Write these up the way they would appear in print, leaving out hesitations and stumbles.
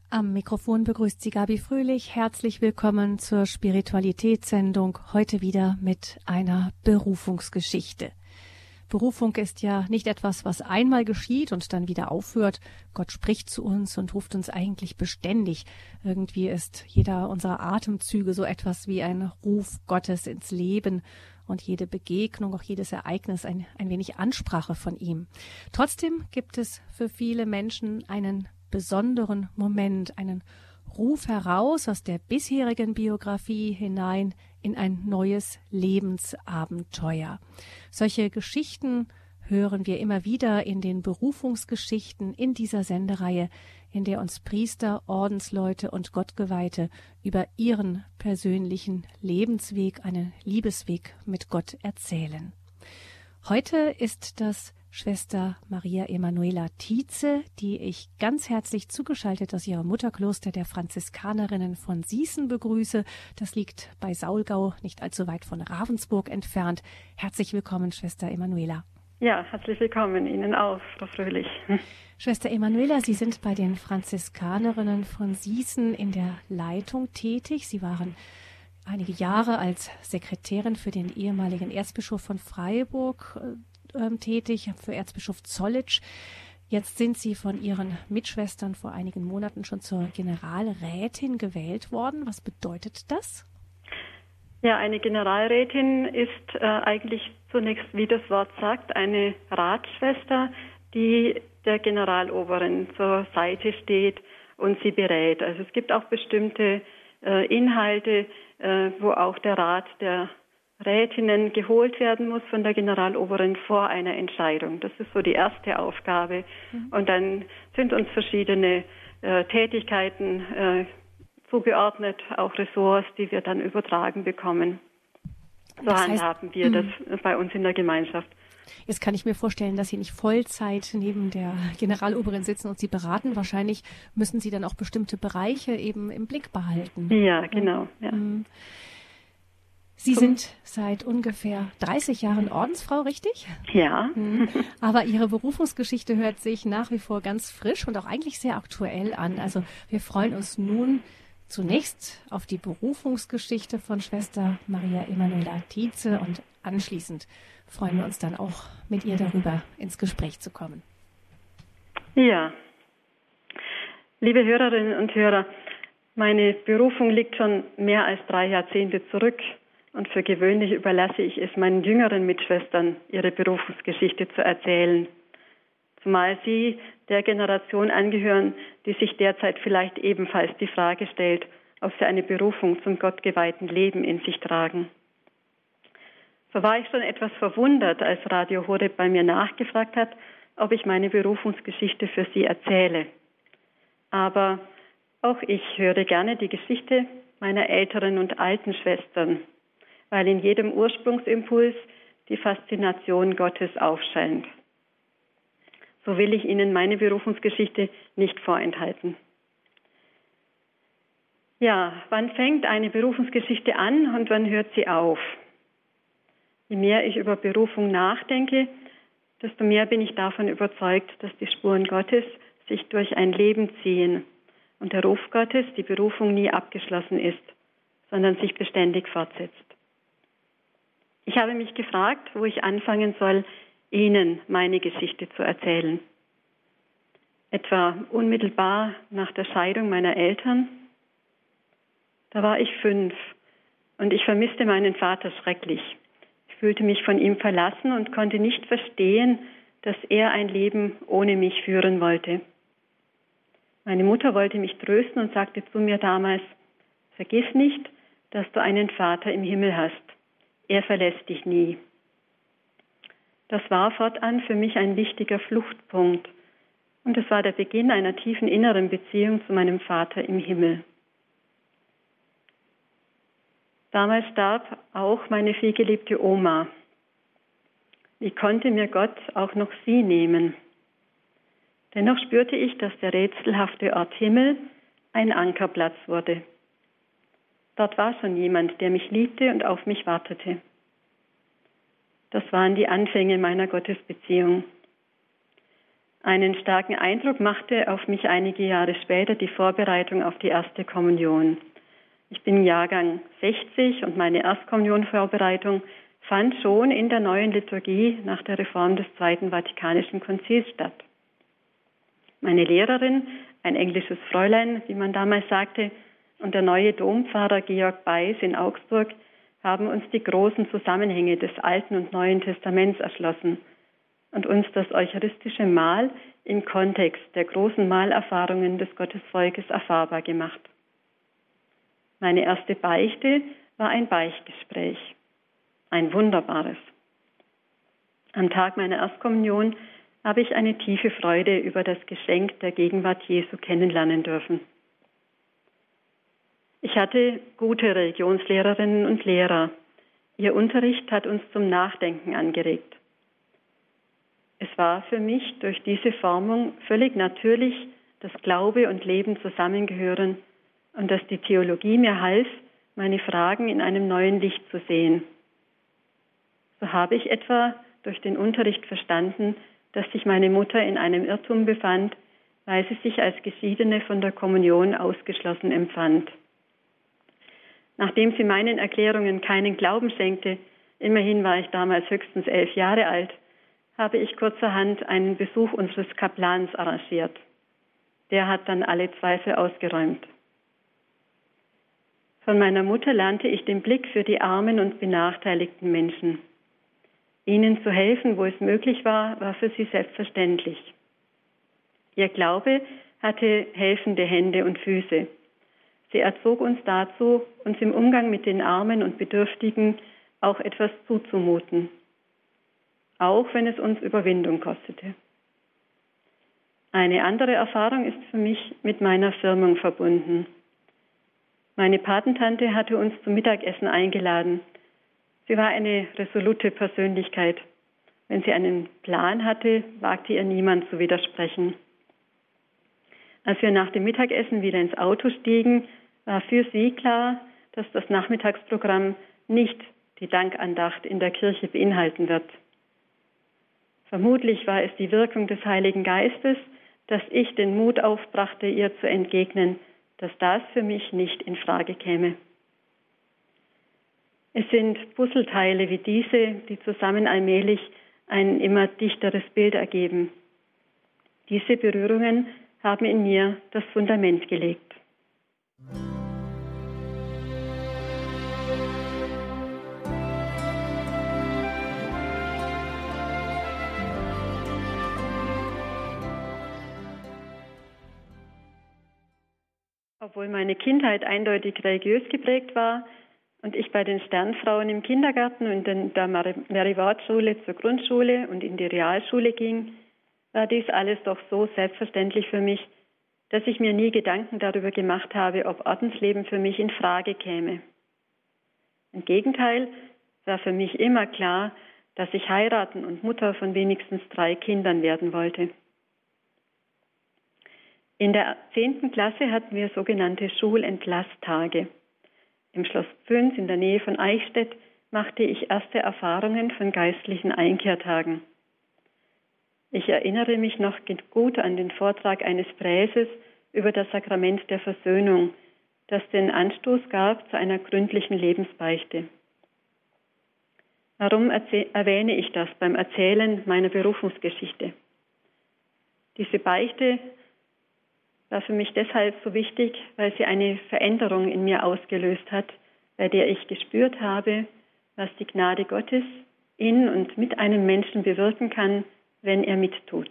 Am Mikrofon begrüßt Sie Gabi Fröhlich. Herzlich willkommen zur Spiritualitätssendung, heute wieder mit einer Berufungsgeschichte. Berufung ist ja nicht etwas, was einmal geschieht und dann wieder aufhört. Gott spricht zu uns und ruft uns eigentlich beständig. Irgendwie ist jeder unserer Atemzüge so etwas wie ein Ruf Gottes ins Leben und jede Begegnung, auch jedes Ereignis ein wenig Ansprache von ihm. Trotzdem gibt es für viele Menschen einen besonderen Moment, einen Ruf heraus aus der bisherigen Biografie hinein in ein neues Lebensabenteuer. Solche Geschichten hören wir immer wieder in den Berufungsgeschichten in dieser Sendereihe, in der uns Priester, Ordensleute und Gottgeweihte über ihren persönlichen Lebensweg, einen Liebesweg mit Gott erzählen. Heute ist das Schwester Maria Emanuela Tietze, die ich ganz herzlich zugeschaltet aus ihrem Mutterkloster der Franziskanerinnen von Sießen begrüße. Das liegt bei Saulgau, nicht allzu weit von Ravensburg entfernt. Herzlich willkommen, Schwester Emanuela. Ja, herzlich willkommen Ihnen auch, Frau Fröhlich. Schwester Emanuela, Sie sind bei den Franziskanerinnen von Sießen in der Leitung tätig. Sie waren einige Jahre als Sekretärin für den ehemaligen Erzbischof von Freiburg tätig, für Erzbischof Zollitsch. Jetzt sind Sie von Ihren Mitschwestern vor einigen Monaten schon zur Generalrätin gewählt worden. Was bedeutet das? Ja, eine Generalrätin ist eigentlich zunächst, wie das Wort sagt, eine Ratsschwester, die der Generaloberin zur Seite steht und sie berät. Also es gibt auch bestimmte Inhalte, wo auch der Rat der Rätinnen geholt werden muss von der Generaloberin vor einer Entscheidung. Das ist so die erste Aufgabe. Und dann sind uns verschiedene Tätigkeiten zugeordnet, auch Ressorts, die wir dann übertragen bekommen. So handhaben wir das bei uns in der Gemeinschaft. Jetzt kann ich mir vorstellen, dass Sie nicht Vollzeit neben der Generaloberin sitzen und Sie beraten. Wahrscheinlich müssen Sie dann auch bestimmte Bereiche eben im Blick behalten. Ja, genau. Ja. Sie sind seit ungefähr 30 Jahren Ordensfrau, richtig? Ja. Aber Ihre Berufungsgeschichte hört sich nach wie vor ganz frisch und auch eigentlich sehr aktuell an. Also wir freuen uns nun zunächst auf die Berufungsgeschichte von Schwester Maria Emanuela Tietze und anschließend freuen wir uns dann auch mit ihr darüber ins Gespräch zu kommen. Ja. Liebe Hörerinnen und Hörer, meine Berufung liegt schon mehr als 3 Jahrzehnte zurück. Und für gewöhnlich überlasse ich es meinen jüngeren Mitschwestern, ihre Berufungsgeschichte zu erzählen. Zumal sie der Generation angehören, die sich derzeit vielleicht ebenfalls die Frage stellt, ob sie eine Berufung zum gottgeweihten Leben in sich tragen. So war ich schon etwas verwundert, als Radio Horeb bei mir nachgefragt hat, ob ich meine Berufungsgeschichte für sie erzähle. Aber auch ich höre gerne die Geschichte meiner älteren und alten Schwestern, weil in jedem Ursprungsimpuls die Faszination Gottes aufscheint. So will ich Ihnen meine Berufungsgeschichte nicht vorenthalten. Ja, wann fängt eine Berufungsgeschichte an und wann hört sie auf? Je mehr ich über Berufung nachdenke, desto mehr bin ich davon überzeugt, dass die Spuren Gottes sich durch ein Leben ziehen und der Ruf Gottes, die Berufung, nie abgeschlossen ist, sondern sich beständig fortsetzt. Ich habe mich gefragt, wo ich anfangen soll, Ihnen meine Geschichte zu erzählen. Etwa unmittelbar nach der Scheidung meiner Eltern. Da war ich 5 und ich vermisste meinen Vater schrecklich. Ich fühlte mich von ihm verlassen und konnte nicht verstehen, dass er ein Leben ohne mich führen wollte. Meine Mutter wollte mich trösten und sagte zu mir damals: Vergiss nicht, dass du einen Vater im Himmel hast. Er verlässt dich nie. Das war fortan für mich ein wichtiger Fluchtpunkt. Und es war der Beginn einer tiefen inneren Beziehung zu meinem Vater im Himmel. Damals starb auch meine vielgeliebte Oma. Wie konnte mir Gott auch noch sie nehmen? Dennoch spürte ich, dass der rätselhafte Ort Himmel ein Ankerplatz wurde. Dort war schon jemand, der mich liebte und auf mich wartete. Das waren die Anfänge meiner Gottesbeziehung. Einen starken Eindruck machte auf mich einige Jahre später die Vorbereitung auf die erste Kommunion. Ich bin Jahrgang 60 und meine Erstkommunionvorbereitung fand schon in der neuen Liturgie nach der Reform des Zweiten Vatikanischen Konzils statt. Meine Lehrerin, ein englisches Fräulein, wie man damals sagte, und der neue Dompfarrer Georg Beiß in Augsburg haben uns die großen Zusammenhänge des Alten und Neuen Testaments erschlossen und uns das eucharistische Mahl im Kontext der großen Mahlerfahrungen des Gottesvolkes erfahrbar gemacht. Meine erste Beichte war ein Beichtgespräch, ein wunderbares. Am Tag meiner Erstkommunion habe ich eine tiefe Freude über das Geschenk der Gegenwart Jesu kennenlernen dürfen. Ich hatte gute Religionslehrerinnen und Lehrer. Ihr Unterricht hat uns zum Nachdenken angeregt. Es war für mich durch diese Formung völlig natürlich, dass Glaube und Leben zusammengehören und dass die Theologie mir half, meine Fragen in einem neuen Licht zu sehen. So habe ich etwa durch den Unterricht verstanden, dass sich meine Mutter in einem Irrtum befand, weil sie sich als Geschiedene von der Kommunion ausgeschlossen empfand. Nachdem sie meinen Erklärungen keinen Glauben schenkte, immerhin war ich damals höchstens 11 Jahre alt, habe ich kurzerhand einen Besuch unseres Kaplans arrangiert. Der hat dann alle Zweifel ausgeräumt. Von meiner Mutter lernte ich den Blick für die armen und benachteiligten Menschen. Ihnen zu helfen, wo es möglich war, war für sie selbstverständlich. Ihr Glaube hatte helfende Hände und Füße. Sie erzog uns dazu, uns im Umgang mit den Armen und Bedürftigen auch etwas zuzumuten, auch wenn es uns Überwindung kostete. Eine andere Erfahrung ist für mich mit meiner Firmung verbunden. Meine Patentante hatte uns zum Mittagessen eingeladen. Sie war eine resolute Persönlichkeit. Wenn sie einen Plan hatte, wagte ihr niemand zu widersprechen. Als wir nach dem Mittagessen wieder ins Auto stiegen, war für sie klar, dass das Nachmittagsprogramm nicht die Dankandacht in der Kirche beinhalten wird. Vermutlich war es die Wirkung des Heiligen Geistes, dass ich den Mut aufbrachte, ihr zu entgegnen, dass das für mich nicht in Frage käme. Es sind Puzzleteile wie diese, die zusammen allmählich ein immer dichteres Bild ergeben. Diese Berührungen haben in mir das Fundament gelegt. Obwohl meine Kindheit eindeutig religiös geprägt war und ich bei den Sternfrauen im Kindergarten und in der Mary-Ward-Schule zur Grundschule und in die Realschule ging, war dies alles doch so selbstverständlich für mich, dass ich mir nie Gedanken darüber gemacht habe, ob Ordensleben für mich in Frage käme. Im Gegenteil war für mich immer klar, dass ich heiraten und Mutter von wenigstens 3 Kindern werden wollte. In der 10. Klasse hatten wir sogenannte Schulentlasstage. Im Schloss Pfünz in der Nähe von Eichstätt machte ich erste Erfahrungen von geistlichen Einkehrtagen. Ich erinnere mich noch gut an den Vortrag eines Präses über das Sakrament der Versöhnung, das den Anstoß gab zu einer gründlichen Lebensbeichte. Warum erwähne ich das beim Erzählen meiner Berufungsgeschichte? Diese Beichte war für mich deshalb so wichtig, weil sie eine Veränderung in mir ausgelöst hat, bei der ich gespürt habe, was die Gnade Gottes in und mit einem Menschen bewirken kann, wenn er mittut.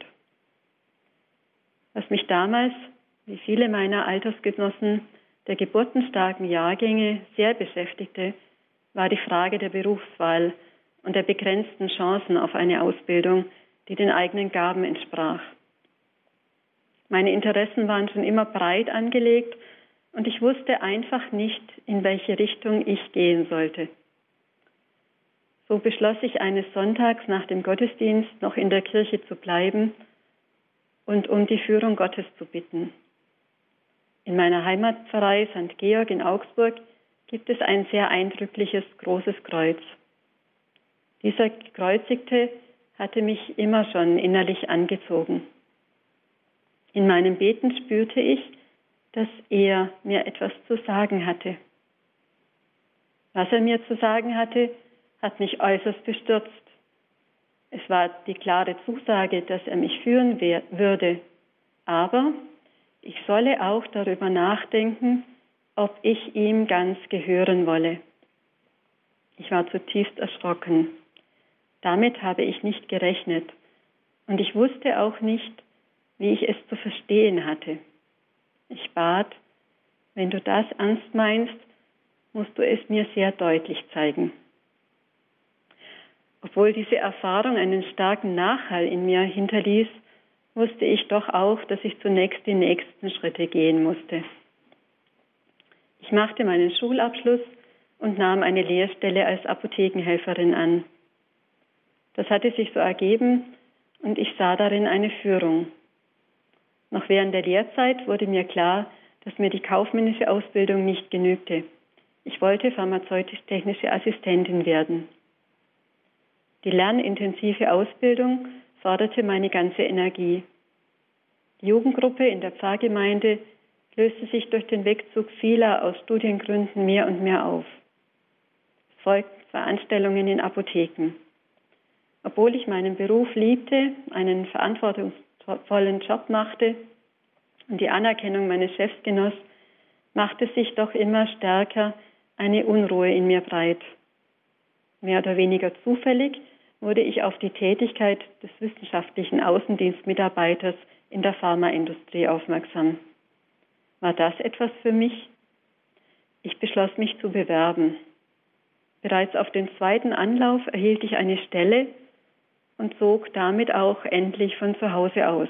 Was mich damals, wie viele meiner Altersgenossen der geburtenstarken Jahrgänge sehr beschäftigte, war die Frage der Berufswahl und der begrenzten Chancen auf eine Ausbildung, die den eigenen Gaben entsprach. Meine Interessen waren schon immer breit angelegt und ich wusste einfach nicht, in welche Richtung ich gehen sollte. So beschloss ich eines Sonntags nach dem Gottesdienst noch in der Kirche zu bleiben und um die Führung Gottes zu bitten. In meiner Heimatpfarrei St. Georg in Augsburg gibt es ein sehr eindrückliches großes Kreuz. Dieser Gekreuzigte hatte mich immer schon innerlich angezogen. In meinem Beten spürte ich, dass er mir etwas zu sagen hatte. Was er mir zu sagen hatte, hat mich äußerst bestürzt. Es war die klare Zusage, dass er mich führen würde, aber ich solle auch darüber nachdenken, ob ich ihm ganz gehören wolle. Ich war zutiefst erschrocken. Damit habe ich nicht gerechnet und ich wusste auch nicht, wie ich es zu verstehen hatte. Ich bat, wenn du das ernst meinst, musst du es mir sehr deutlich zeigen. Obwohl diese Erfahrung einen starken Nachhall in mir hinterließ, wusste ich doch auch, dass ich zunächst die nächsten Schritte gehen musste. Ich machte meinen Schulabschluss und nahm eine Lehrstelle als Apothekenhelferin an. Das hatte sich so ergeben und ich sah darin eine Führung. Noch während der Lehrzeit wurde mir klar, dass mir die kaufmännische Ausbildung nicht genügte. Ich wollte pharmazeutisch-technische Assistentin werden. Die lernintensive Ausbildung forderte meine ganze Energie. Die Jugendgruppe in der Pfarrgemeinde löste sich durch den Wegzug vieler aus Studiengründen mehr und mehr auf. Es folgten Veranstaltungen in Apotheken. Obwohl ich meinen Beruf liebte, einen verantwortungsvollen Job machte und die Anerkennung meines Chefs genoss, machte sich doch immer stärker eine Unruhe in mir breit. Mehr oder weniger zufällig wurde ich auf die Tätigkeit des wissenschaftlichen Außendienstmitarbeiters in der Pharmaindustrie aufmerksam. War das etwas für mich? Ich beschloss, mich zu bewerben. Bereits auf den zweiten Anlauf erhielt ich eine Stelle und zog damit auch endlich von zu Hause aus.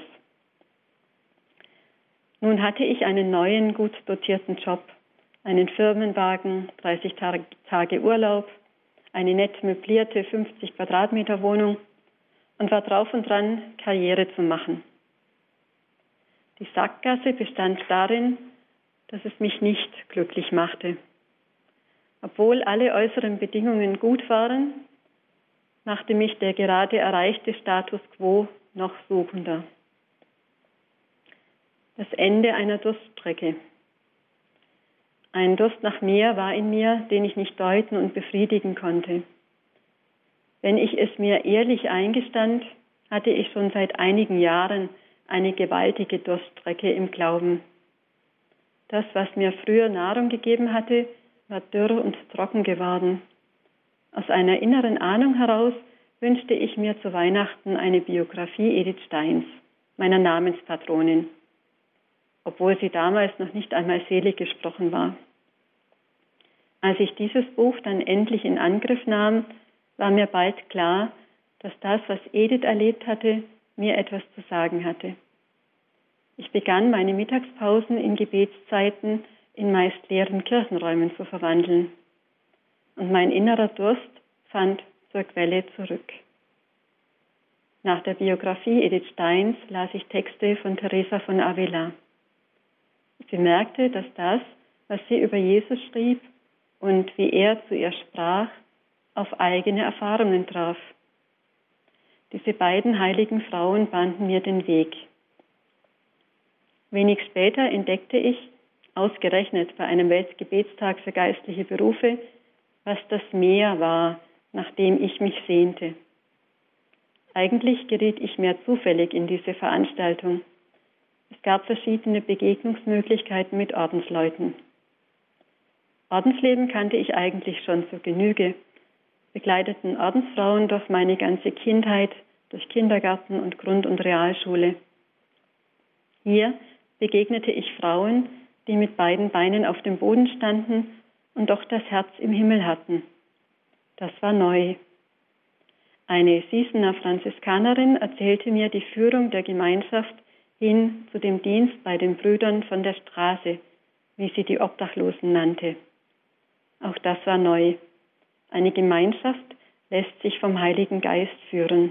Nun hatte ich einen neuen, gut dotierten Job, einen Firmenwagen, 30 Tage Urlaub, eine nett möblierte 50 Quadratmeter Wohnung und war drauf und dran, Karriere zu machen. Die Sackgasse bestand darin, dass es mich nicht glücklich machte. Obwohl alle äußeren Bedingungen gut waren, machte mich der gerade erreichte Status quo noch suchender. Das Ende einer Durststrecke. Ein Durst nach mehr war in mir, den ich nicht deuten und befriedigen konnte. Wenn ich es mir ehrlich eingestand, hatte ich schon seit einigen Jahren eine gewaltige Durststrecke im Glauben. Das, was mir früher Nahrung gegeben hatte, war dürr und trocken geworden. Aus einer inneren Ahnung heraus wünschte ich mir zu Weihnachten eine Biografie Edith Steins, meiner Namenspatronin, obwohl sie damals noch nicht einmal selig gesprochen war. Als ich dieses Buch dann endlich in Angriff nahm, war mir bald klar, dass das, was Edith erlebt hatte, mir etwas zu sagen hatte. Ich begann, meine Mittagspausen in Gebetszeiten in meist leeren Kirchenräumen zu verwandeln. Und mein innerer Durst fand zur Quelle zurück. Nach der Biografie Edith Steins las ich Texte von Teresa von Avila. Ich bemerkte, dass das, was sie über Jesus schrieb und wie er zu ihr sprach, auf eigene Erfahrungen traf. Diese beiden heiligen Frauen bahnten mir den Weg. Wenig später entdeckte ich, ausgerechnet bei einem Weltgebetstag für geistliche Berufe, was das Meer war, nach dem ich mich sehnte. Eigentlich geriet ich mehr zufällig in diese Veranstaltung. Es gab verschiedene Begegnungsmöglichkeiten mit Ordensleuten. Ordensleben kannte ich eigentlich schon zur Genüge, begleiteten Ordensfrauen durch meine ganze Kindheit, durch Kindergarten und Grund- und Realschule. Hier begegnete ich Frauen, die mit beiden Beinen auf dem Boden standen und doch das Herz im Himmel hatten. Das war neu. Eine Sießener Franziskanerin erzählte mir die Führung der Gemeinschaft hin zu dem Dienst bei den Brüdern von der Straße, wie sie die Obdachlosen nannte. Auch das war neu. Eine Gemeinschaft lässt sich vom Heiligen Geist führen.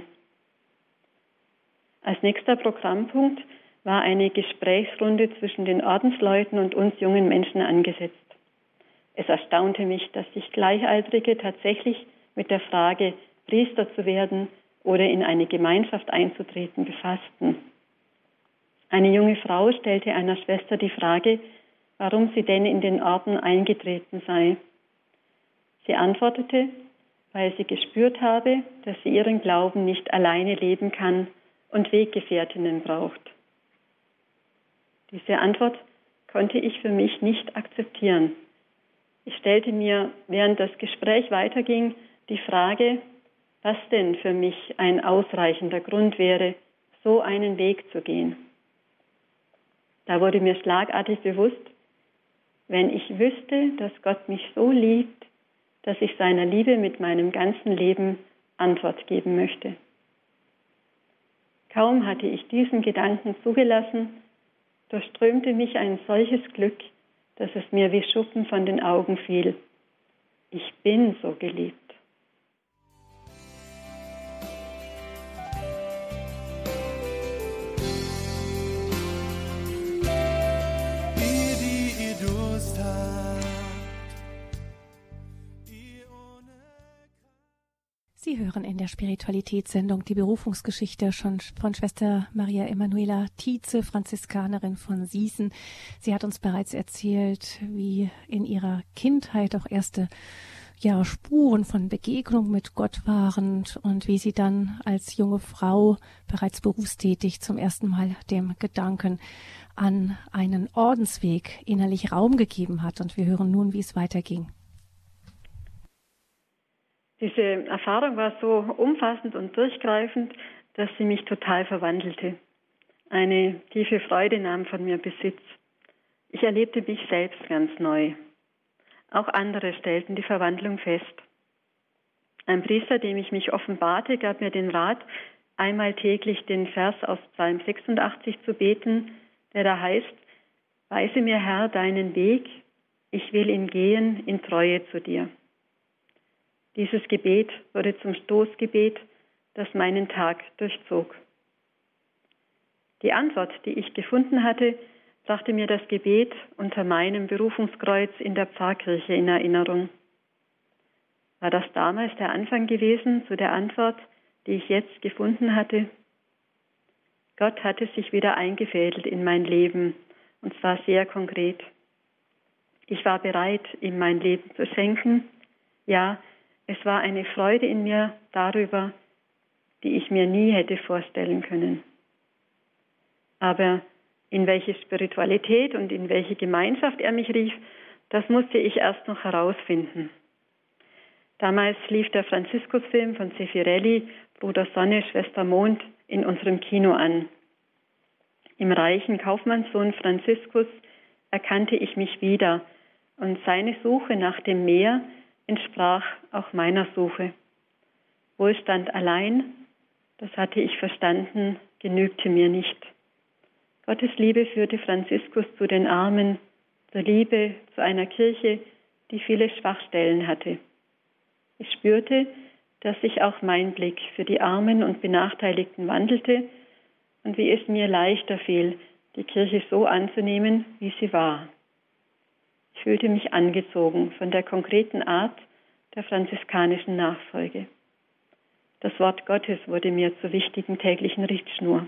Als nächster Programmpunkt war eine Gesprächsrunde zwischen den Ordensleuten und uns jungen Menschen angesetzt. Es erstaunte mich, dass sich Gleichaltrige tatsächlich mit der Frage, Priester zu werden oder in eine Gemeinschaft einzutreten, befassten. Eine junge Frau stellte einer Schwester die Frage, warum sie denn in den Orden eingetreten sei. Sie antwortete, weil sie gespürt habe, dass sie ihren Glauben nicht alleine leben kann und Weggefährtinnen braucht. Diese Antwort konnte ich für mich nicht akzeptieren. Ich stellte mir, während das Gespräch weiterging, die Frage, was denn für mich ein ausreichender Grund wäre, so einen Weg zu gehen. Da wurde mir schlagartig bewusst, wenn ich wüsste, dass Gott mich so liebt, dass ich seiner Liebe mit meinem ganzen Leben Antwort geben möchte. Kaum hatte ich diesen Gedanken zugelassen, durchströmte mich ein solches Glück, dass es mir wie Schuppen von den Augen fiel. Ich bin so geliebt. Sie hören in der Spiritualitätssendung die Berufungsgeschichte schon von Schwester Maria Emanuela Tietze, Franziskanerin von Sießen. Sie hat uns bereits erzählt, wie in ihrer Kindheit auch erste Spuren von Begegnung mit Gott waren und wie sie dann als junge Frau bereits berufstätig zum ersten Mal dem Gedanken an einen Ordensweg innerlich Raum gegeben hat. Und wir hören nun, wie es weiterging. Diese Erfahrung war so umfassend und durchgreifend, dass sie mich total verwandelte. Eine tiefe Freude nahm von mir Besitz. Ich erlebte mich selbst ganz neu. Auch andere stellten die Verwandlung fest. Ein Priester, dem ich mich offenbarte, gab mir den Rat, einmal täglich den Vers aus Psalm 86 zu beten, der da heißt, weise mir, Herr, deinen Weg, ich will ihn gehen in Treue zu dir. Dieses Gebet wurde zum Stoßgebet, das meinen Tag durchzog. Die Antwort, die ich gefunden hatte, brachte mir das Gebet unter meinem Berufungskreuz in der Pfarrkirche in Erinnerung. War das damals der Anfang gewesen zu der Antwort, die ich jetzt gefunden hatte? Gott hatte sich wieder eingefädelt in mein Leben, und zwar sehr konkret. Ich war bereit, ihm mein Leben zu schenken. Ja, es war eine Freude in mir darüber, die ich mir nie hätte vorstellen können. Aber in welche Spiritualität und in welche Gemeinschaft er mich rief, das musste ich erst noch herausfinden. Damals lief der Franziskusfilm von Zeffirelli, Bruder Sonne, Schwester Mond, in unserem Kino an. Im reichen Kaufmannssohn Franziskus erkannte ich mich wieder und seine Suche nach dem Meer entsprach auch meiner Suche. Wohlstand allein, das hatte ich verstanden, genügte mir nicht. Gottes Liebe führte Franziskus zu den Armen, zur Liebe zu einer Kirche, die viele Schwachstellen hatte. Ich spürte, dass sich auch mein Blick für die Armen und Benachteiligten wandelte und wie es mir leichter fiel, die Kirche so anzunehmen, wie sie war. Ich fühlte mich angezogen von der konkreten Art der franziskanischen Nachfolge. Das Wort Gottes wurde mir zur wichtigen täglichen Richtschnur.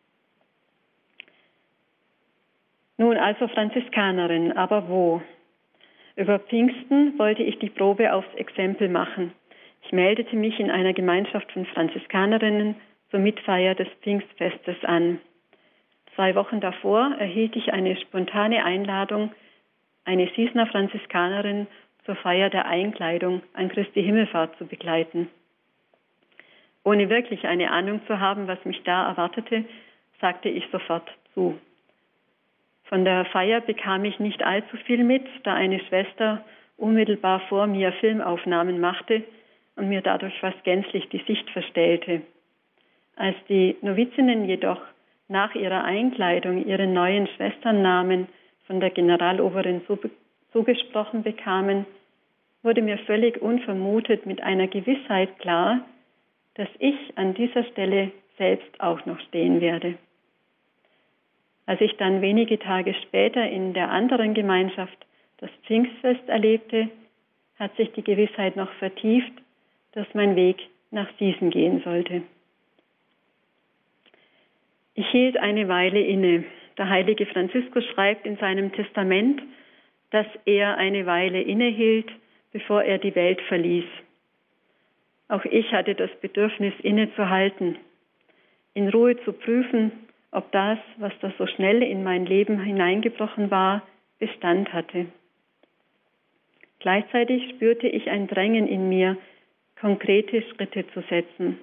Nun also Franziskanerin, aber wo? Über Pfingsten wollte ich die Probe aufs Exempel machen. Ich meldete mich in einer Gemeinschaft von Franziskanerinnen zur Mitfeier des Pfingstfestes an. 2 Wochen davor erhielt ich eine spontane Einladung, eine Sießner Franziskanerin zur Feier der Einkleidung an Christi Himmelfahrt zu begleiten. Ohne wirklich eine Ahnung zu haben, was mich da erwartete, sagte ich sofort zu. Von der Feier bekam ich nicht allzu viel mit, da eine Schwester unmittelbar vor mir Filmaufnahmen machte und mir dadurch fast gänzlich die Sicht verstellte. Als die Novizinnen jedoch nach ihrer Einkleidung ihre neuen Schwesternnamen von der Generaloberin zugesprochen bekamen, wurde mir völlig unvermutet mit einer Gewissheit klar, dass ich an dieser Stelle selbst auch noch stehen werde. Als ich dann wenige Tage später in der anderen Gemeinschaft das Pfingstfest erlebte, hat sich die Gewissheit noch vertieft, dass mein Weg nach Sießen gehen sollte. Ich hielt eine Weile inne. Der heilige Franziskus schreibt in seinem Testament, dass er eine Weile innehielt, bevor er die Welt verließ. Auch ich hatte das Bedürfnis, innezuhalten, in Ruhe zu prüfen, ob das, was da so schnell in mein Leben hineingebrochen war, Bestand hatte. Gleichzeitig spürte ich ein Drängen in mir, konkrete Schritte zu setzen.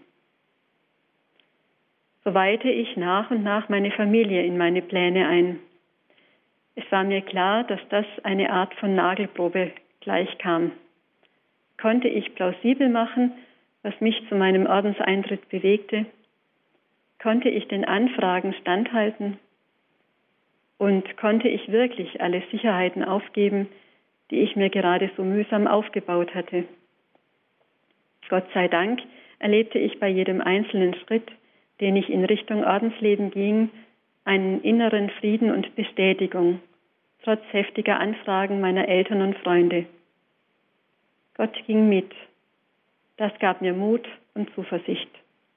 So weihte ich nach und nach meine Familie in meine Pläne ein. Es war mir klar, dass das eine Art von Nagelprobe gleichkam. Konnte ich plausibel machen, was mich zu meinem Ordenseintritt bewegte? Konnte ich den Anfragen standhalten? Und konnte ich wirklich alle Sicherheiten aufgeben, die ich mir gerade so mühsam aufgebaut hatte? Gott sei Dank erlebte ich bei jedem einzelnen Schritt, den ich in Richtung Ordensleben ging, einen inneren Frieden und Bestätigung, trotz heftiger Anfragen meiner Eltern und Freunde. Gott ging mit. Das gab mir Mut und Zuversicht.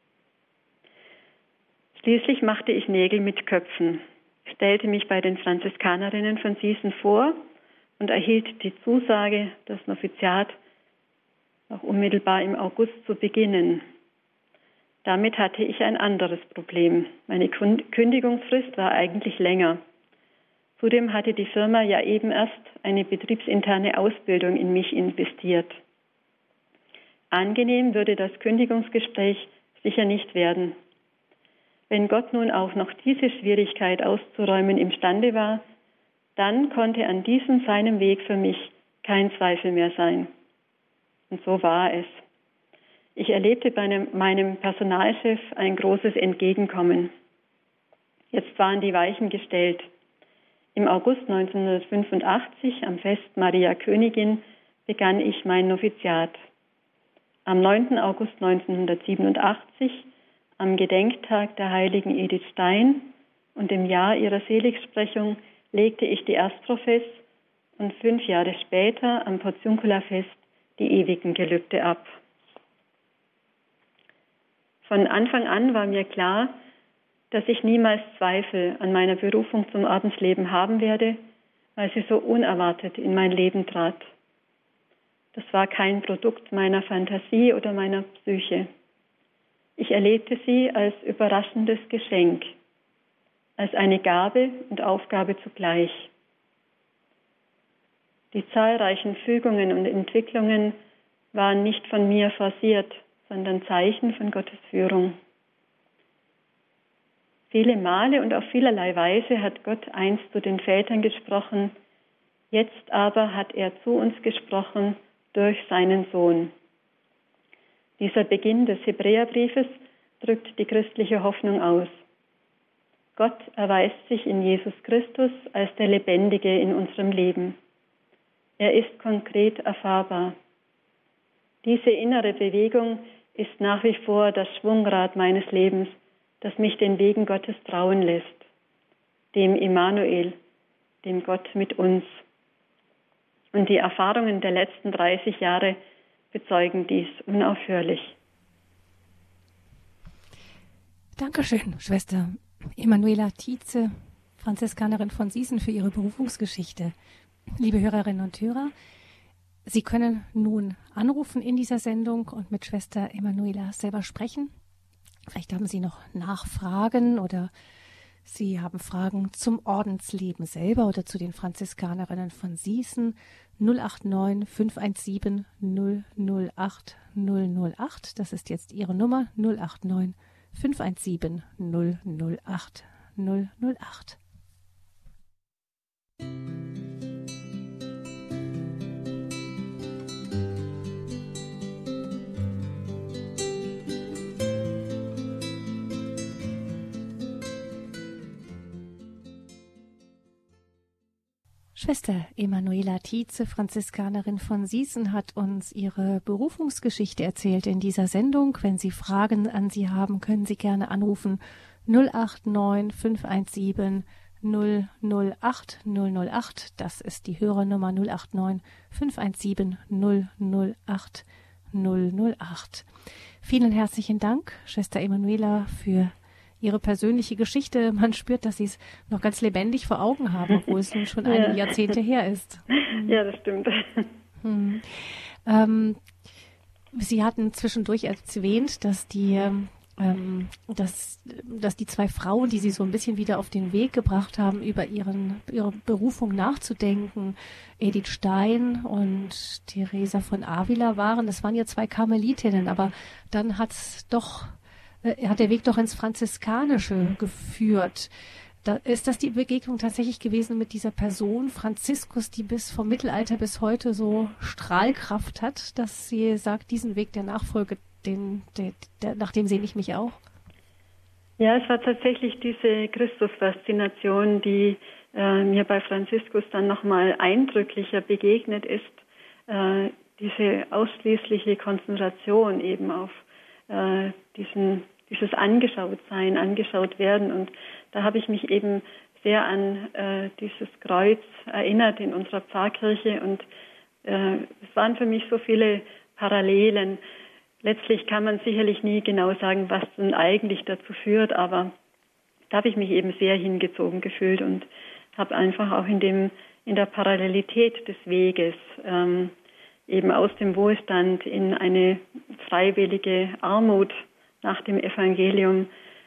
Schließlich machte ich Nägel mit Köpfen, stellte mich bei den Franziskanerinnen von Sießen vor und erhielt die Zusage, das Noviziat auch unmittelbar im August zu beginnen. Damit hatte ich ein anderes Problem. Meine Kündigungsfrist war eigentlich länger. Zudem hatte die Firma ja eben erst eine betriebsinterne Ausbildung in mich investiert. Angenehm würde das Kündigungsgespräch sicher nicht werden. Wenn Gott nun auch noch diese Schwierigkeit auszuräumen imstande war, dann konnte an diesem seinem Weg für mich kein Zweifel mehr sein. Und so war es. Ich erlebte bei meinem Personalchef ein großes Entgegenkommen. Jetzt waren die Weichen gestellt. Im August 1985, am Fest Maria Königin, begann ich mein Noviziat. Am 9. August 1987, am Gedenktag der heiligen Edith Stein und im Jahr ihrer Seligsprechung, legte ich die Erstprofess und 5 Jahre später am Portiuncula-Fest die ewigen Gelübde ab. Von Anfang an war mir klar, dass ich niemals Zweifel an meiner Berufung zum Ordensleben haben werde, weil sie so unerwartet in mein Leben trat. Das war kein Produkt meiner Fantasie oder meiner Psyche. Ich erlebte sie als überraschendes Geschenk, als eine Gabe und Aufgabe zugleich. Die zahlreichen Fügungen und Entwicklungen waren nicht von mir forciert, sondern Zeichen von Gottes Führung. Viele Male und auf vielerlei Weise hat Gott einst zu den Vätern gesprochen, jetzt aber hat er zu uns gesprochen durch seinen Sohn. Dieser Beginn des Hebräerbriefes drückt die christliche Hoffnung aus. Gott erweist sich in Jesus Christus als der Lebendige in unserem Leben. Er ist konkret erfahrbar. Diese innere Bewegung ist nach wie vor das Schwungrad meines Lebens, das mich den Wegen Gottes trauen lässt, dem Immanuel, dem Gott mit uns. Und die Erfahrungen der letzten 30 Jahre bezeugen dies unaufhörlich. Dankeschön, Schwester Emanuela Tietze, Franziskanerin von Sießen, für Ihre Berufungsgeschichte. Liebe Hörerinnen und Hörer, Sie können nun anrufen in dieser Sendung und mit Schwester Emanuela selber sprechen. Vielleicht haben Sie noch Nachfragen oder Sie haben Fragen zum Ordensleben selber oder zu den Franziskanerinnen von Sießen. 089 517 008 008. Das ist jetzt Ihre Nummer. 089 517 008 008. Schwester Emanuela Tietze, Franziskanerin von Sießen, hat uns ihre Berufungsgeschichte erzählt in dieser Sendung. Wenn Sie Fragen an sie haben, können Sie gerne anrufen 089 517 008 008. Das ist die Hörernummer 089 517 008 008. Vielen herzlichen Dank, Schwester Emanuela, für ihre persönliche Geschichte. Man spürt, dass sie es noch ganz lebendig vor Augen haben, obwohl es nun schon einige Jahrzehnte her ist. Ja, das stimmt. Sie hatten zwischendurch erwähnt, dass die zwei Frauen, die Sie so ein bisschen wieder auf den Weg gebracht haben, über ihre Berufung nachzudenken, Edith Stein und Teresa von Avila waren. Das waren ja zwei Karmelitinnen, aber dann hat der Weg doch ins Franziskanische geführt. Ist das die Begegnung tatsächlich gewesen mit dieser Person, Franziskus, die vom Mittelalter bis heute so Strahlkraft hat, dass sie sagt, diesen Weg der Nachfolge, nach dem sehne ich mich auch? Ja, es war tatsächlich diese Christusfaszination, die mir bei Franziskus dann nochmal eindrücklicher begegnet ist. Diese ausschließliche Konzentration eben auf dieses Angeschautsein, angeschaut werden. Und da habe ich mich eben sehr an dieses Kreuz erinnert in unserer Pfarrkirche. Und es waren für mich so viele Parallelen. Letztlich kann man sicherlich nie genau sagen, was denn eigentlich dazu führt, aber da habe ich mich eben sehr hingezogen gefühlt und habe einfach auch in der Parallelität des Weges eben aus dem Wohlstand in eine freiwillige Armut nach dem Evangelium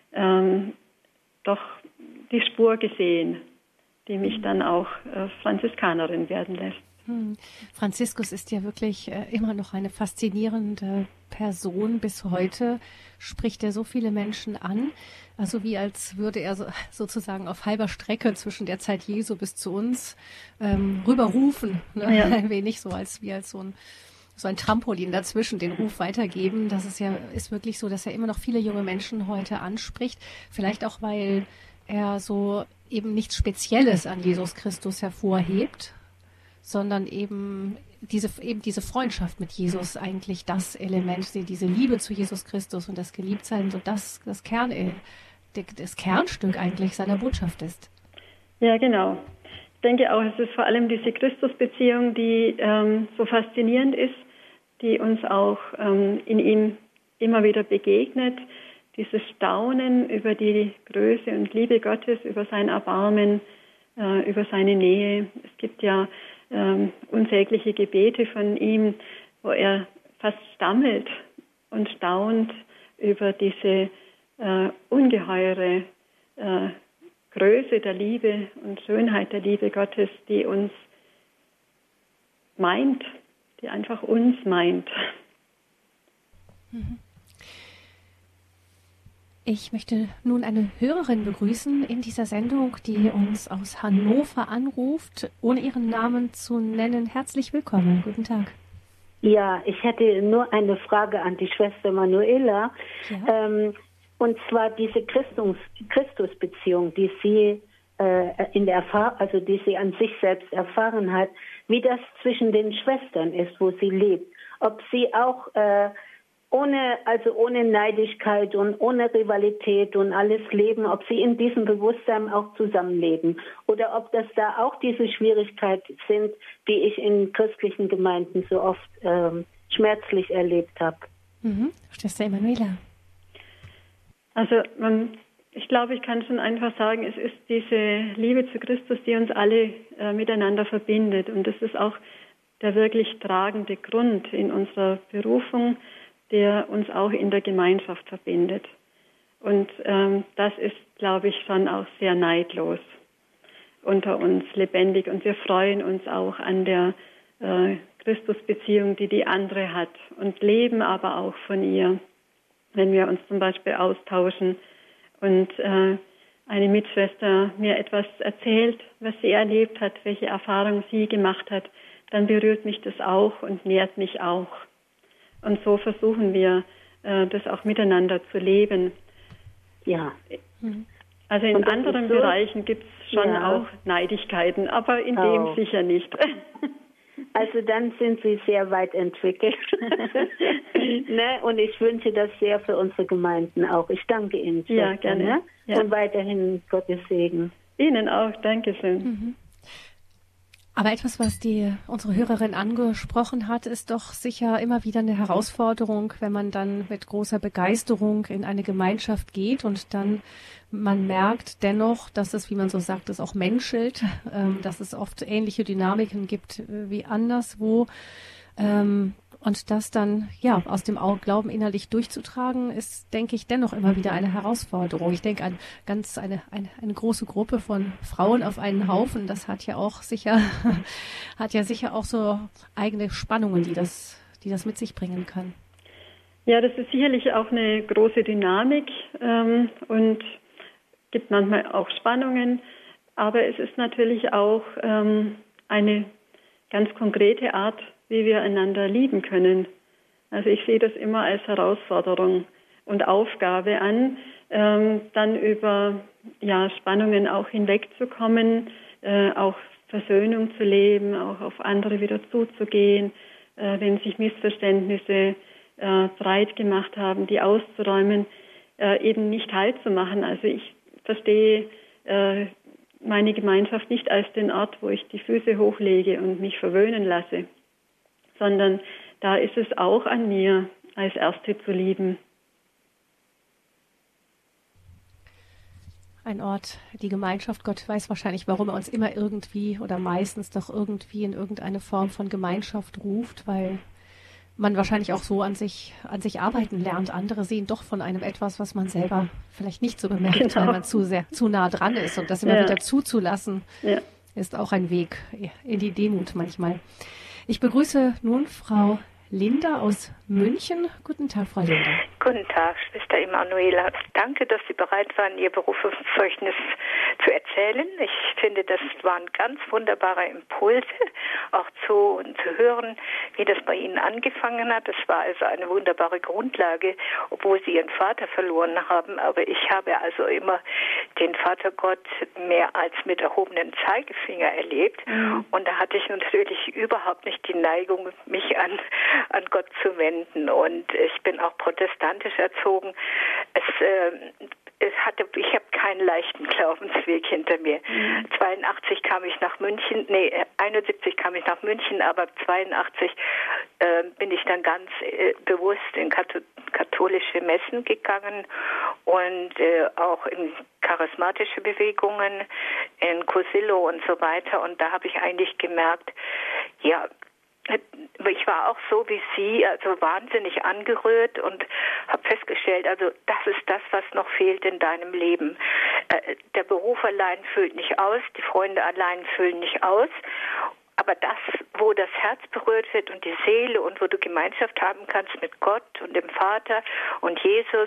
doch die Spur gesehen, die mich dann auch Franziskanerin werden lässt. Franziskus ist ja wirklich immer noch eine faszinierende Person. Bis heute spricht er so viele Menschen an, also wie als würde er sozusagen auf halber Strecke zwischen der Zeit Jesu bis zu uns rüberrufen. Ne? Ja. Ein wenig so als so ein Trampolin dazwischen, den Ruf weitergeben. Das ist wirklich so, dass er immer noch viele junge Menschen heute anspricht. Vielleicht auch, weil er so eben nichts Spezielles an Jesus Christus hervorhebt, sondern eben diese Freundschaft mit Jesus eigentlich das Element, diese Liebe zu Jesus Christus und das Geliebtsein, so das Kernstück eigentlich seiner Botschaft ist. Ja, genau. Ich denke auch, es ist vor allem diese Christusbeziehung, die so faszinierend ist, die uns auch in ihm immer wieder begegnet. Dieses Staunen über die Größe und Liebe Gottes, über sein Erbarmen, über seine Nähe. Es gibt ja unsägliche Gebete von ihm, wo er fast stammelt und staunt über diese ungeheure Größe der Liebe und Schönheit der Liebe Gottes, die uns meint, die einfach uns meint. Ich möchte nun eine Hörerin begrüßen in dieser Sendung, die uns aus Hannover anruft, ohne ihren Namen zu nennen. Herzlich willkommen. Guten Tag. Ja, ich hätte nur eine Frage an die Schwester Manuela. Ja. Und zwar diese Christusbeziehung, die sie die sie an sich selbst erfahren hat, wie das zwischen den Schwestern ist, wo sie lebt. Ob sie auch ohne Neidigkeit und ohne Rivalität und alles leben, ob sie in diesem Bewusstsein auch zusammenleben oder ob das da auch diese Schwierigkeiten sind, die ich in christlichen Gemeinden so oft schmerzlich erlebt habe. Schwester Emanuela. Also ich glaube, ich kann schon einfach sagen, es ist diese Liebe zu Christus, die uns alle miteinander verbindet. Und das ist auch der wirklich tragende Grund in unserer Berufung, der uns auch in der Gemeinschaft verbindet. Und das ist, glaube ich, schon auch sehr neidlos unter uns lebendig. Und wir freuen uns auch an der Christusbeziehung, die die andere hat und leben aber auch von ihr, wenn wir uns zum Beispiel austauschen und eine Mitschwester mir etwas erzählt, was sie erlebt hat, welche Erfahrung sie gemacht hat, dann berührt mich das auch und nährt mich auch. Und so versuchen wir, das auch miteinander zu leben. Ja. Also in anderen Bereichen gibt es schon auch Neidigkeiten, aber in dem sicher nicht. Also dann sind Sie sehr weit entwickelt. Ne? Und ich wünsche das sehr für unsere Gemeinden auch. Ich danke Ihnen. Ja, gerne. Ne? Ja. Und weiterhin Gottes Segen. Ihnen auch. Dankeschön. Aber etwas, was unsere Hörerin angesprochen hat, ist doch sicher immer wieder eine Herausforderung, wenn man dann mit großer Begeisterung in eine Gemeinschaft geht und dann man merkt dennoch, dass es, wie man so sagt, es auch menschelt, dass es oft ähnliche Dynamiken gibt wie anderswo. Und das dann aus dem Glauben innerlich durchzutragen, ist, denke ich, dennoch immer wieder eine Herausforderung. Ich denke an eine große Gruppe von Frauen auf einen Haufen. Das hat ja sicher auch so eigene Spannungen, die das mit sich bringen kann. Ja, das ist sicherlich auch eine große Dynamik und gibt manchmal auch Spannungen. Aber es ist natürlich auch eine ganz konkrete Art, wie wir einander lieben können. Also ich sehe das immer als Herausforderung und Aufgabe an, dann über Spannungen auch hinwegzukommen, auch Versöhnung zu leben, auch auf andere wieder zuzugehen, wenn sich Missverständnisse breit gemacht haben, die auszuräumen, eben nicht Halt zu machen. Also ich verstehe meine Gemeinschaft nicht als den Ort, wo ich die Füße hochlege und mich verwöhnen lasse, sondern da ist es auch an mir, als Erste zu lieben. Ein Ort, die Gemeinschaft, Gott weiß wahrscheinlich, warum er uns immer irgendwie oder meistens doch irgendwie in irgendeine Form von Gemeinschaft ruft, weil man wahrscheinlich auch so an sich arbeiten lernt. Andere sehen doch von einem etwas, was man selber vielleicht nicht so bemerkt, weil man zu nah dran ist. Und das immer wieder zuzulassen, ist auch ein Weg in die Demut manchmal. Ich begrüße nun Frau Linda aus München. Guten Tag, Frau Linda. Guten Tag, Schwester Emanuela. Danke, dass Sie bereit waren, Ihr Berufszeugnis zu erzählen. Ich finde, das waren ganz wunderbare Impulse, auch zu hören, wie das bei Ihnen angefangen hat. Das war also eine wunderbare Grundlage, obwohl Sie Ihren Vater verloren haben. Aber ich habe also immer den Vater Gott mehr als mit erhobenen Zeigefinger erlebt. Und da hatte ich natürlich überhaupt nicht die Neigung, mich an Gott zu wenden. Und ich bin auch protestantisch erzogen. Ich habe keinen leichten Glaubensweg hinter mir. 71 kam ich nach München, 71 kam ich nach München, aber 82 bin ich dann ganz bewusst in katholische Messen gegangen und auch in charismatische Bewegungen, in Cursillo und so weiter. Und da habe ich eigentlich gemerkt, ich war auch so wie Sie, also wahnsinnig angerührt und habe festgestellt, also das ist das, was noch fehlt in deinem Leben. Der Beruf allein füllt nicht aus, die Freunde allein füllen nicht aus, aber das, wo das Herz berührt wird und die Seele und wo du Gemeinschaft haben kannst mit Gott und dem Vater und Jesus,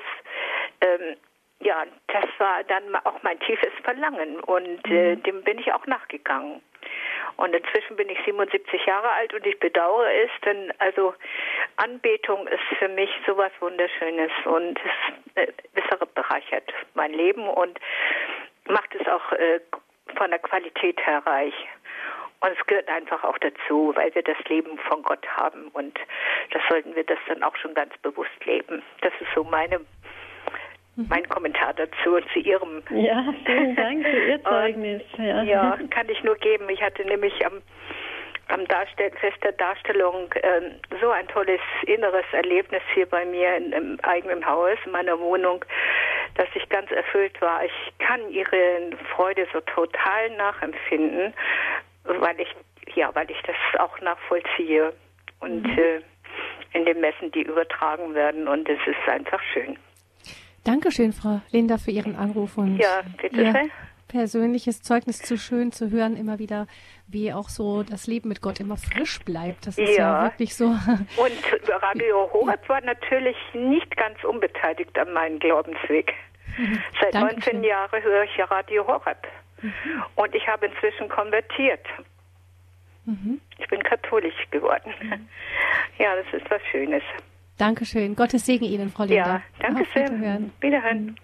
das war dann auch mein tiefes Verlangen und dem bin ich auch nachgegangen. Und inzwischen bin ich 77 Jahre alt und ich bedauere es, denn also Anbetung ist für mich sowas Wunderschönes und es bereichert mein Leben und macht es auch von der Qualität her reich. Und es gehört einfach auch dazu, weil wir das Leben von Gott haben und das sollten wir das dann auch schon ganz bewusst leben. Das ist so mein Kommentar dazu und zu Ihrem. Ja, vielen Dank für Ihr Zeugnis. Ja, kann ich nur geben. Ich hatte nämlich am Fest der Darstellung so ein tolles inneres Erlebnis hier bei mir im eigenen Haus, in meiner Wohnung, dass ich ganz erfüllt war. Ich kann Ihre Freude so total nachempfinden, weil ich das auch nachvollziehe und in den Messen, die übertragen werden, und es ist einfach schön. Dankeschön, Frau Linda, für Ihren Anruf und Ihr persönliches Zeugnis zu schön zu hören, immer wieder, wie auch so das Leben mit Gott immer frisch bleibt. Das ist ja wirklich so. Und Radio Horeb war natürlich nicht ganz unbeteiligt an meinem Glaubensweg. Seit 19 Jahren höre ich ja Radio Horeb. Und ich habe inzwischen konvertiert. Ich bin katholisch geworden. Ja, das ist was Schönes. Dankeschön. Gottes Segen Ihnen, Frau Linda. Ja, danke schön. Wiederhören.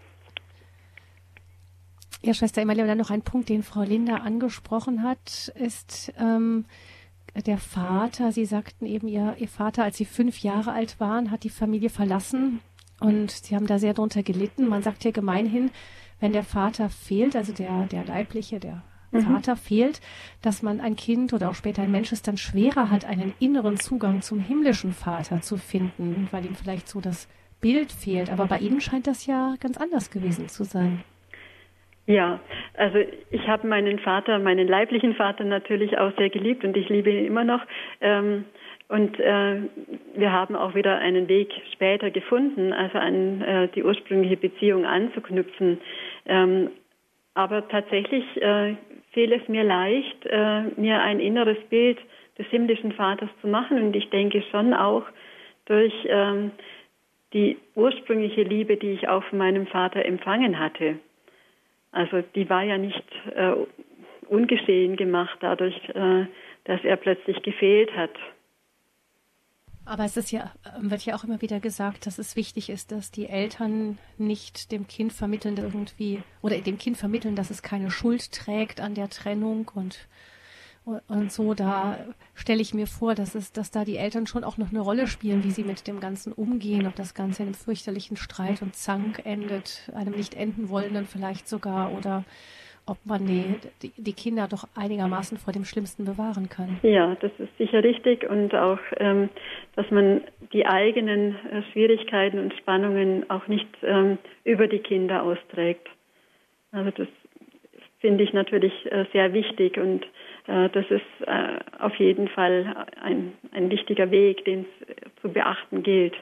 Ja, Schwester Emanuela, noch ein Punkt, den Frau Linda angesprochen hat, ist der Vater. Sie sagten eben, Ihr Vater, als Sie 5 Jahre alt waren, hat die Familie verlassen und Sie haben da sehr drunter gelitten. Man sagt ja gemeinhin, wenn der Vater fehlt, also der leibliche, der Vater fehlt, dass man ein Kind oder auch später ein Mensch es dann schwerer hat, einen inneren Zugang zum himmlischen Vater zu finden, weil ihm vielleicht so das Bild fehlt. Aber bei Ihnen scheint das ja ganz anders gewesen zu sein. Ja, also ich habe meinen leiblichen Vater natürlich auch sehr geliebt und ich liebe ihn immer noch. Und wir haben auch wieder einen Weg später gefunden, also an die ursprüngliche Beziehung anzuknüpfen. Aber tatsächlich fiel es mir leicht, mir ein inneres Bild des himmlischen Vaters zu machen. Und ich denke schon auch durch die ursprüngliche Liebe, die ich auch von meinem Vater empfangen hatte. Also die war ja nicht ungeschehen gemacht dadurch, dass er plötzlich gefehlt hat. Aber es ist wird ja auch immer wieder gesagt, dass es wichtig ist, dass die Eltern nicht dem Kind vermitteln dem Kind vermitteln, dass es keine Schuld trägt an der Trennung und so. Da stelle ich mir vor, dass da die Eltern schon auch noch eine Rolle spielen, wie sie mit dem Ganzen umgehen, ob das Ganze in einem fürchterlichen Streit und Zank endet, einem nicht enden wollenden vielleicht sogar, oder ob man die Kinder doch einigermaßen vor dem Schlimmsten bewahren kann. Ja, das ist sicher richtig, und auch, dass man die eigenen Schwierigkeiten und Spannungen auch nicht über die Kinder austrägt. Also das finde ich natürlich sehr wichtig, und das ist auf jeden Fall ein wichtiger Weg, den es zu beachten gilt.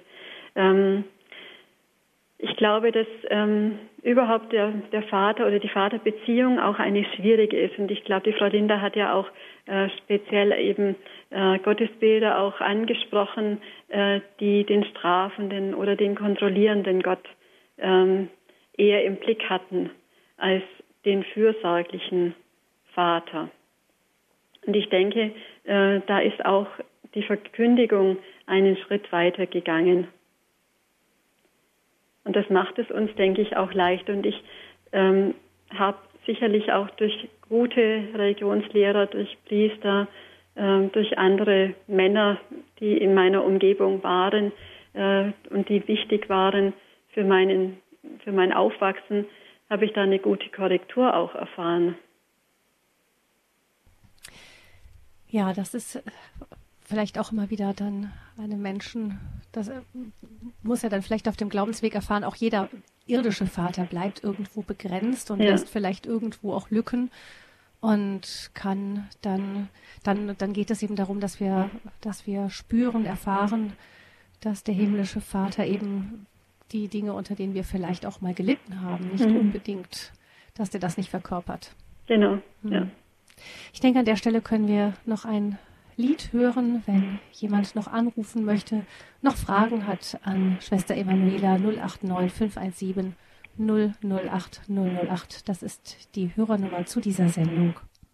Ich glaube, dass überhaupt der Vater oder die Vaterbeziehung auch eine schwierige ist. Und ich glaube, die Frau Linda hat ja auch speziell eben Gottesbilder auch angesprochen, die den strafenden oder den kontrollierenden Gott eher im Blick hatten als den fürsorglichen Vater. Und ich denke, da ist auch die Verkündigung einen Schritt weiter gegangen. Und das macht es uns, denke ich, auch leicht. Und ich habe sicherlich auch durch gute Religionslehrer, durch Priester, durch andere Männer, die in meiner Umgebung waren und die wichtig waren für mein Aufwachsen, habe ich da eine gute Korrektur auch erfahren. Ja, das ist vielleicht auch immer wieder dann einem Menschen, das muss er dann vielleicht auf dem Glaubensweg erfahren, auch jeder irdische Vater bleibt irgendwo begrenzt und lässt vielleicht irgendwo auch Lücken und kann dann geht es eben darum, dass wir spüren, erfahren, dass der himmlische Vater eben die Dinge, unter denen wir vielleicht auch mal gelitten haben, nicht unbedingt, dass der das nicht verkörpert. Genau, ja. Ich denke, an der Stelle können wir noch ein Lied hören, wenn jemand noch anrufen möchte, noch Fragen hat an Schwester Emanuela 089 517 008 008. Das ist die Hörernummer zu dieser Sendung.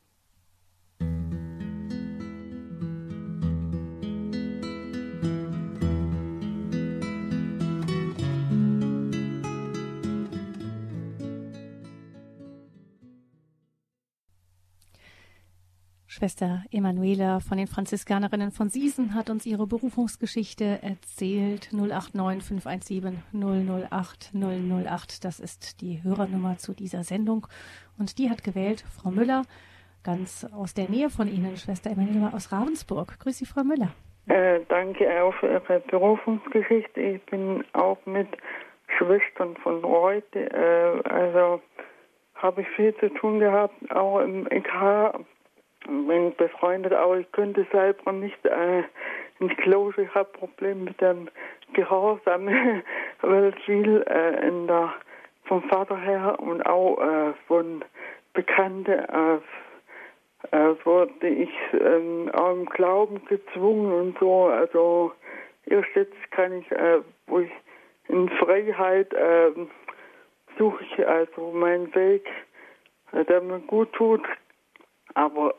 Schwester Emanuela von den Franziskanerinnen von Siesen hat uns ihre Berufungsgeschichte erzählt. 089 517 008 008. Das ist die Hörernummer zu dieser Sendung. Und die hat gewählt Frau Müller, ganz aus der Nähe von Ihnen, Schwester Emanuela aus Ravensburg. Grüß Sie, Frau Müller. Danke auch für Ihre Berufungsgeschichte. Ich bin auch mit Schwestern von heute. Also habe ich viel zu tun gehabt, auch im EK. Bin befreundet, aber ich könnte selber nicht ins Kloster. Ich habe Probleme mit dem Gehorsam, weil viel vom Vater her und auch von Bekannten wurde ich auch im Glauben gezwungen und so. Also erst jetzt kann ich, wo ich in Freiheit suche ich also meinen Weg, der mir gut tut. Aber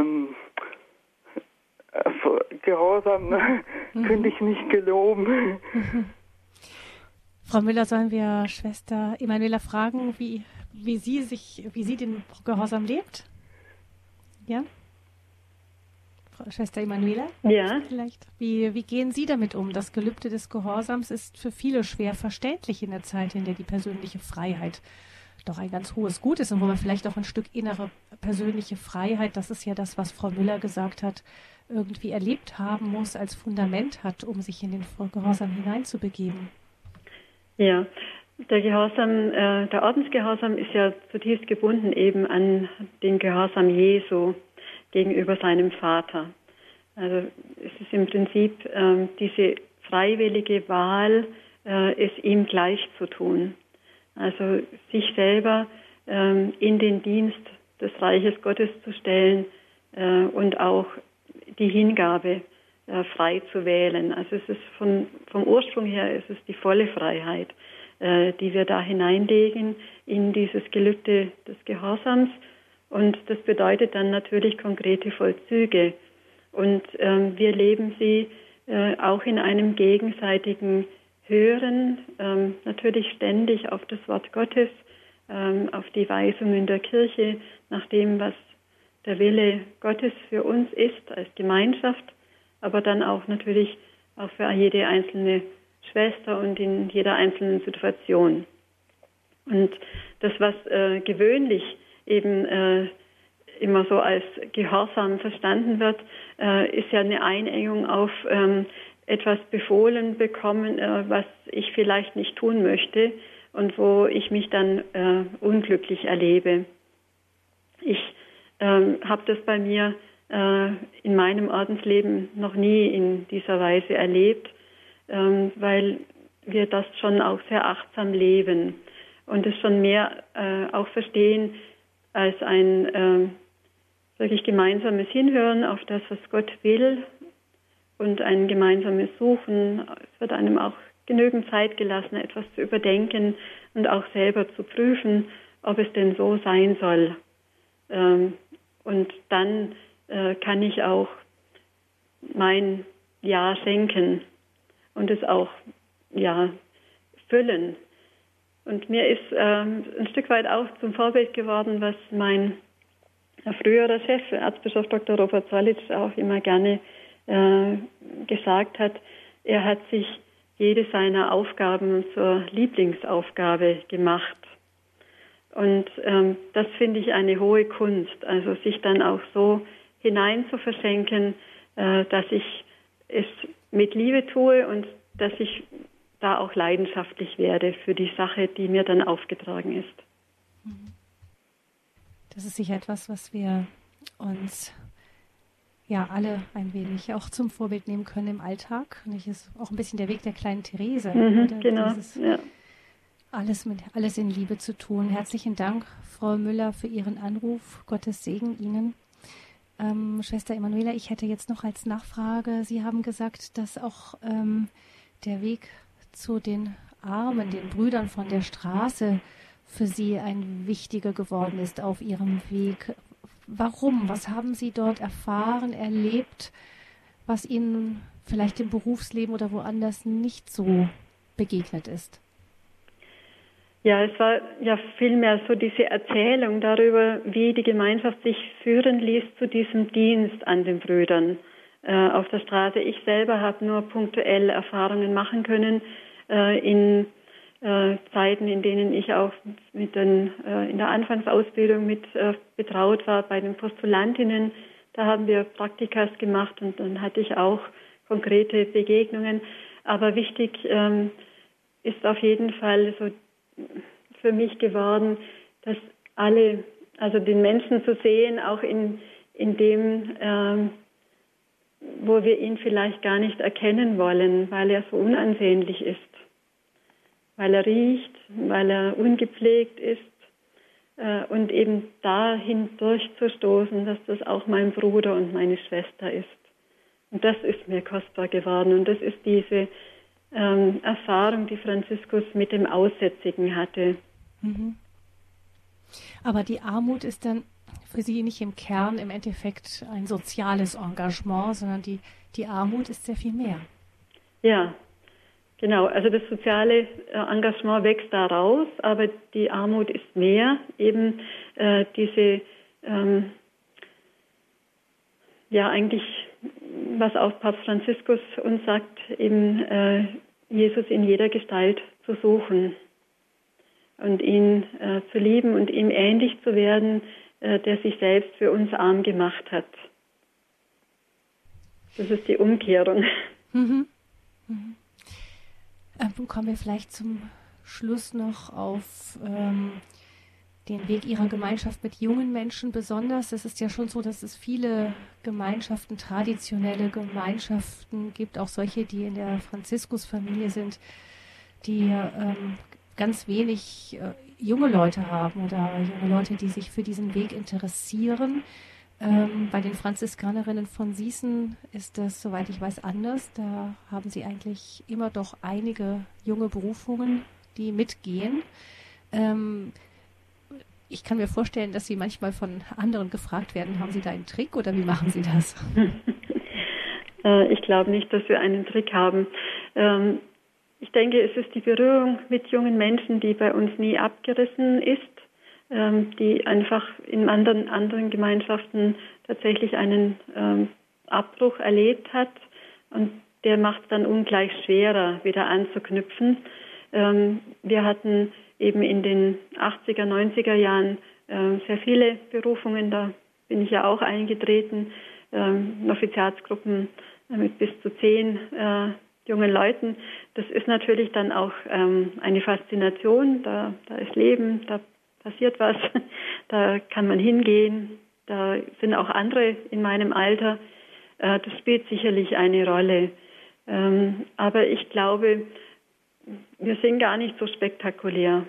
Gehorsam könnte ich nicht geloben. Frau Müller, sollen wir Schwester Emanuela fragen, wie sie den Gehorsam lebt? Ja? Schwester Emanuela? Ja. Vielleicht. Wie gehen Sie damit um? Das Gelübde des Gehorsams ist für viele schwer verständlich in der Zeit, in der die persönliche Freiheit doch ein ganz hohes Gut ist und wo man vielleicht auch ein Stück innere persönliche Freiheit, das ist ja das, was Frau Müller gesagt hat, irgendwie erlebt haben muss, als Fundament hat, um sich in den Gehorsam hineinzubegeben. Ja, der Ordensgehorsam ist ja zutiefst gebunden eben an den Gehorsam Jesu gegenüber seinem Vater. Also es ist im Prinzip diese freiwillige Wahl, es ihm gleich zu tun. Also sich selber in den Dienst des Reiches Gottes zu stellen und auch die Hingabe frei zu wählen. Also es ist vom Ursprung her ist es die volle Freiheit, die wir da hineinlegen in dieses Gelübde des Gehorsams. Und das bedeutet dann natürlich konkrete Vollzüge. Und wir leben sie auch in einem gegenseitigen Hören, natürlich ständig auf das Wort Gottes, auf die Weisungen der Kirche, nach dem, was der Wille Gottes für uns ist als Gemeinschaft, aber dann auch natürlich auch für jede einzelne Schwester und in jeder einzelnen Situation. Und das, was gewöhnlich eben immer so als Gehorsam verstanden wird, ist ja eine Einengung auf etwas befohlen bekommen, was ich vielleicht nicht tun möchte und wo ich mich dann unglücklich erlebe. Ich habe das bei mir in meinem Ordensleben noch nie in dieser Weise erlebt, weil wir das schon auch sehr achtsam leben und es schon mehr auch verstehen als ein wirklich gemeinsames Hinhören auf das, was Gott will und ein gemeinsames Suchen. Es wird einem auch genügend Zeit gelassen, etwas zu überdenken und auch selber zu prüfen, ob es denn so sein soll. Und dann kann ich auch mein Ja schenken und es auch füllen. Und mir ist ein Stück weit auch zum Vorbild geworden, was mein früherer Chef, Erzbischof Dr. Robert Zollitsch, auch immer gerne gesagt hat. Er hat sich jede seiner Aufgaben zur Lieblingsaufgabe gemacht. Und das finde ich eine hohe Kunst, also sich dann auch so hinein zu verschenken, dass ich es mit Liebe tue und dass ich da auch leidenschaftlich werde für die Sache, die mir dann aufgetragen ist. Das ist sicher etwas, was wir uns ja alle ein wenig auch zum Vorbild nehmen können im Alltag. Und das ist auch ein bisschen der Weg der kleinen Therese. Genau, ja. Alles in Liebe zu tun. Herzlichen Dank, Frau Müller, für Ihren Anruf. Gottes Segen Ihnen. Schwester Emanuela, ich hätte jetzt noch als Nachfrage, Sie haben gesagt, dass auch der Weg zu den Armen, den Brüdern von der Straße für Sie ein wichtiger geworden ist auf Ihrem Weg. Warum? Was haben Sie dort erfahren, erlebt, was Ihnen vielleicht im Berufsleben oder woanders nicht so begegnet ist? Ja, es war ja vielmehr so diese Erzählung darüber, wie die Gemeinschaft sich führen ließ zu diesem Dienst an den Brüdern auf der Straße. Ich selber habe nur punktuell Erfahrungen machen können in Zeiten, in denen ich auch in der Anfangsausbildung mit betraut war bei den Postulantinnen. Da haben wir Praktikas gemacht und dann hatte ich auch konkrete Begegnungen. Aber wichtig ist auf jeden Fall so für mich geworden, dass alle, also den Menschen zu sehen, auch in dem, wo wir ihn vielleicht gar nicht erkennen wollen, weil er so unansehnlich ist, weil er riecht, weil er ungepflegt ist und eben dahin durchzustoßen, dass das auch mein Bruder und meine Schwester ist. Und das ist mir kostbar geworden und das ist diese Erfahrung, die Franziskus mit dem Aussätzigen hatte. Mhm. Aber die Armut ist dann für Sie nicht im Kern im Endeffekt ein soziales Engagement, sondern die Armut ist sehr viel mehr. Ja, genau. Also das soziale Engagement wächst daraus, aber die Armut ist mehr. Eben diese, eigentlich, was auch Papst Franziskus uns sagt, eben Jesus in jeder Gestalt zu suchen. und ihn zu lieben und ihm ähnlich zu werden, der sich selbst für uns arm gemacht hat. Das ist die Umkehrung. Kommen wir vielleicht zum Schluss noch auf den Weg Ihrer Gemeinschaft mit jungen Menschen besonders. Es ist ja schon so, dass es viele Gemeinschaften, traditionelle Gemeinschaften gibt, auch solche, die in der Franziskusfamilie sind, die ganz wenig junge Leute haben oder junge Leute, die sich für diesen Weg interessieren. Bei den Franziskanerinnen von Sießen ist das, soweit ich weiß, anders. Da haben sie eigentlich immer doch einige junge Berufungen, die mitgehen. Ich kann mir vorstellen, dass Sie manchmal von anderen gefragt werden, haben Sie da einen Trick oder wie machen Sie das? Ich glaube nicht, dass wir einen Trick haben. Ich denke, es ist die Berührung mit jungen Menschen, die bei uns nie abgerissen ist, die einfach in anderen Gemeinschaften tatsächlich einen Abbruch erlebt hat. Und der macht es dann ungleich schwerer, wieder anzuknüpfen. Wir hatten eben in den 80er, 90er Jahren sehr viele Berufungen, da bin ich ja auch eingetreten, Offiziatsgruppen mit bis zu 10 jungen Leuten. Das ist natürlich dann auch eine Faszination, da ist Leben, da passiert was, da kann man hingehen, da sind auch andere in meinem Alter, das spielt sicherlich eine Rolle. Aber ich glaube, wir sind gar nicht so spektakulär.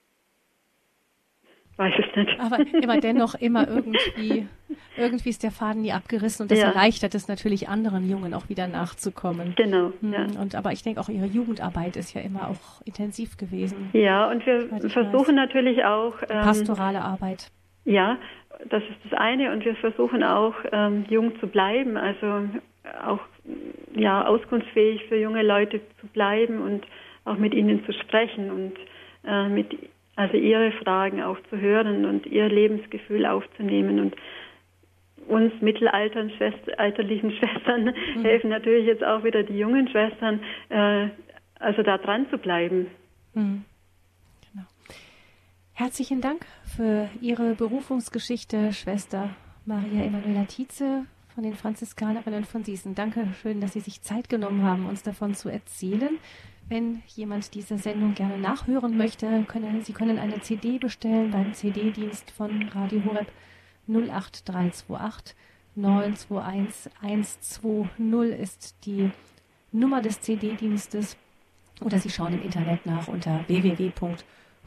Weiß es nicht. Aber immer irgendwie ist der Faden nie abgerissen und das erleichtert es natürlich anderen Jungen auch wieder nachzukommen. Genau. Ja. Aber ich denke auch, Ihre Jugendarbeit ist ja immer auch intensiv gewesen. Ja, und wir versuchen natürlich auch pastorale Arbeit. Ja, das ist das eine, und wir versuchen auch jung zu bleiben, also auch auskunftsfähig für junge Leute zu bleiben und auch mit ihnen zu sprechen und also ihre Fragen auch zu hören und ihr Lebensgefühl aufzunehmen. Und uns mittelalterlichen Schwestern helfen natürlich jetzt auch wieder die jungen Schwestern, also da dran zu bleiben. Genau. Herzlichen Dank für Ihre Berufungsgeschichte, Schwester Maria Emanuela Tietze von den Franziskanerinnen von Sießen. Danke schön, dass Sie sich Zeit genommen haben, uns davon zu erzählen. Wenn jemand diese Sendung gerne nachhören möchte, Sie können eine CD bestellen beim CD-Dienst von Radio Horeb 08328 921 120 ist die Nummer des CD-Dienstes. Oder Sie schauen im Internet nach unter www.horeb.org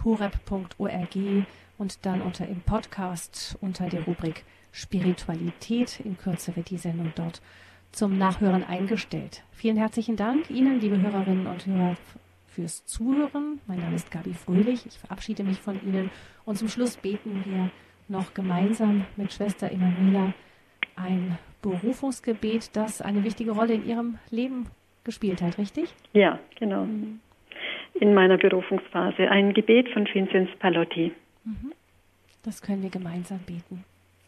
und dann im Podcast unter der Rubrik Spiritualität. In Kürze wird die Sendung dort zum Nachhören eingestellt. Vielen herzlichen Dank Ihnen, liebe Hörerinnen und Hörer, fürs Zuhören. Mein Name ist Gabi Fröhlich. Ich verabschiede mich von Ihnen. Und zum Schluss beten wir noch gemeinsam mit Schwester Emanuela ein Berufungsgebet, das eine wichtige Rolle in Ihrem Leben gespielt hat, richtig? Ja, genau. In meiner Berufungsphase. Ein Gebet von Vinzenz Pallotti. Das können wir gemeinsam beten.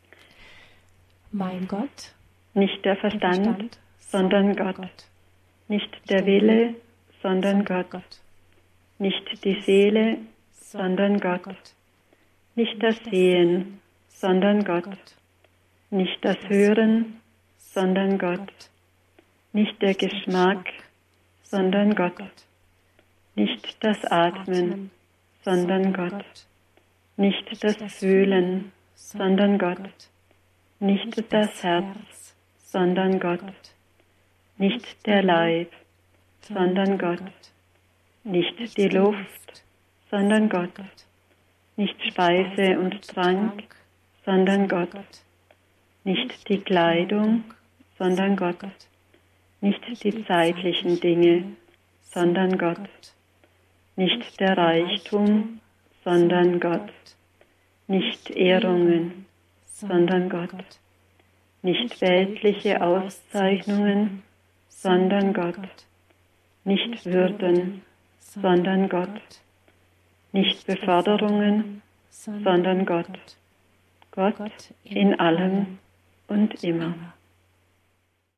Mein Gott, nicht der Verstand, sondern Gott. Nicht der Wille, sondern Gott. Nicht die Seele, sondern Gott. Nicht das Sehen, sondern Gott. Nicht das Hören, sondern Gott. Nicht der Geschmack, sondern Gott. Nicht das Atmen, sondern Gott. Nicht das Fühlen, sondern Gott. Nicht das Herz, sondern Gott. Nicht der Leib, sondern Gott. Nicht die Luft, sondern Gott. Nicht Speise und Trank, sondern Gott. Nicht die Kleidung, sondern Gott. Nicht die zeitlichen Dinge, sondern Gott. Nicht der Reichtum, sondern Gott. Nicht Ehrungen, sondern Gott. Nicht weltliche Auszeichnungen, sondern Gott. Nicht Würden, sondern Gott. Nicht Beförderungen, sondern Gott. Gott in allem und immer.